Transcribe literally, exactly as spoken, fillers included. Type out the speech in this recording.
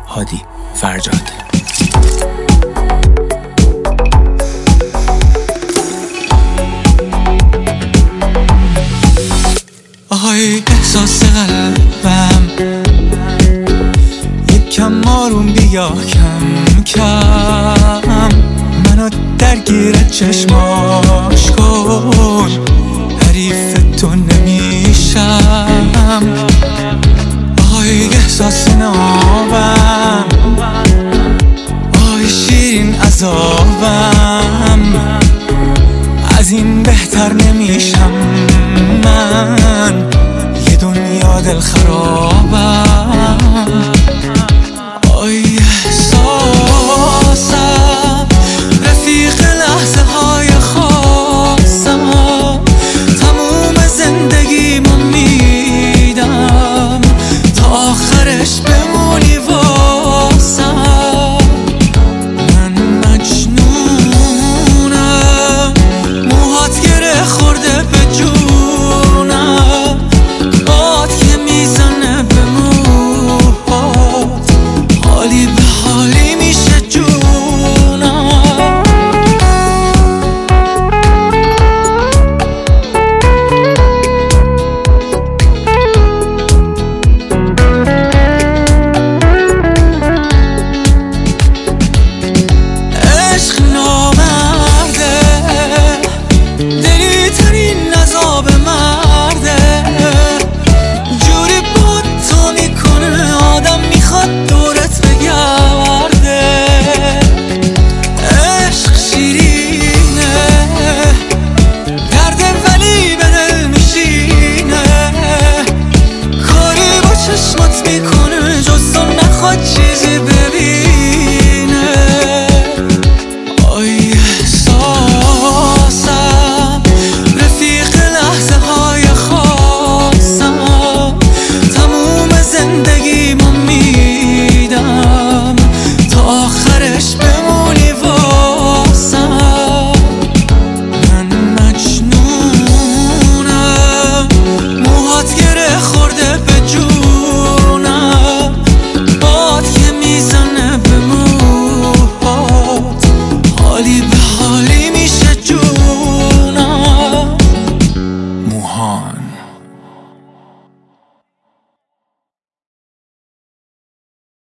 هادی فرجاد. آهای احساس قلبم یکم آروم بیا کم کم، منو درگیر چشماش کن، حریف تو نمیشم. آهای احساس نابم، آهای شیرین عذابم، از این بهتر نمیشم من، یه دنیا دل خرابم.